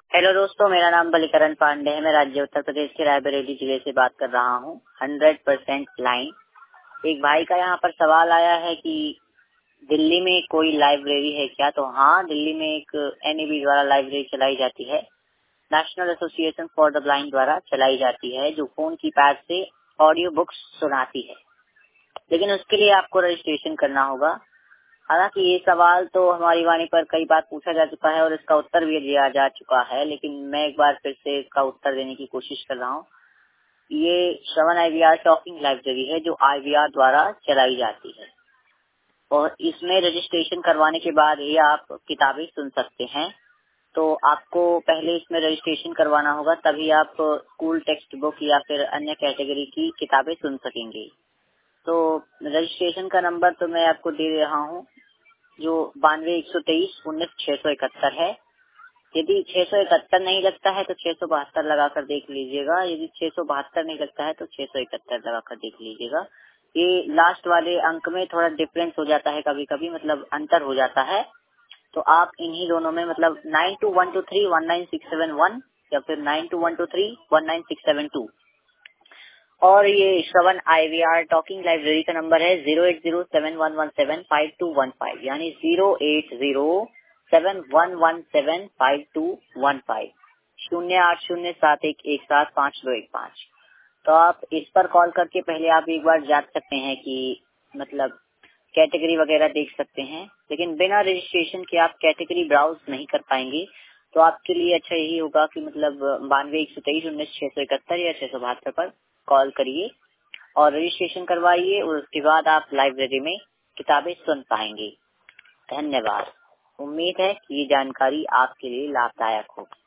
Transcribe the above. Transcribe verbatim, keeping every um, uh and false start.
Hello दोस्तों, मेरा नाम बलिकरण पांडे है। मैं राज्य उत्तर प्रदेश के रायबरेली जिले से बात कर रहा हूँ। Hundred percent line. एक भाई का यहाँ पर सवाल आया है कि दिल्ली में कोई लाइब्रेरी है क्या। तो हाँ, दिल्ली में एक एन ए बी द्वारा लाइब्रेरी चलाई जाती है, national association for the blind द्वारा चलाई जाती है, जो फोन की पैड से ऑडियो बुक्स सुनाती है। लेकिन उसके लिए आपको रजिस्ट्रेशन करना होगा। हालांकि ये सवाल तो हमारी वाणी पर कई बार पूछा जा चुका है और इसका उत्तर भी दिया जा चुका है, लेकिन मैं एक बार फिर से इसका उत्तर देने की कोशिश कर रहा हूँ। ये Shravan I we are talking library है, जो आई वी आर द्वारा चलाई जाती है और इसमें रजिस्ट्रेशन करवाने के बाद ही आप किताबें सुन सकते हैं। तो आपको पहले इसमें रजिस्ट्रेशन करवाना होगा, तभी आप स्कूल टेक्स्ट बुक या फिर अन्य कैटेगरी की किताबें सुन सकेंगे। तो रजिस्ट्रेशन का नंबर तो मैं आपको दे रहा हूँ, जो बानवे एक सौ तेईस उन्नीस छह सौ इकहत्तर है। यदि छह सौ इकहत्तर नहीं लगता है तो छह सौ बहत्तर लगा कर देख लीजिएगा। यदि छह सौ बहत्तर नहीं लगता है तो छह सौ इकहत्तर लगा कर देख लीजिएगा। ये लास्ट वाले अंक में थोड़ा डिफरेंस हो जाता है, कभी कभी मतलब अंतर हो जाता है। तो आप इन्हीं दोनों में मतलब nine two one two three one nine six seven one या फिर nine two one two three one nine six seven two. और ये Shravan I we are talking library का नंबर है zero eight zero seven one one seven five two one five, यानी zero eight zero seven one one seven five two one five, शून्य आठ शून्य सात एक एक सात पाँच दो एक पाँच। तो आप इस पर कॉल करके पहले आप एक बार जान सकते हैं कि मतलब कैटेगरी वगैरह देख सकते हैं, लेकिन बिना रजिस्ट्रेशन के आप कैटेगरी ब्राउज नहीं कर पाएंगे। तो आपके लिए अच्छा यही होगा कि मतलब बानवे एक सौ तेईस उन्नीस छह सौ इकहत्तर या छह सौ बहत्तर पर कॉल करिए और रजिस्ट्रेशन करवाइए और उसके बाद आप लाइब्रेरी में किताबें सुन पाएंगे। धन्यवाद। उम्मीद है कि ये जानकारी आपके लिए लाभदायक होगी।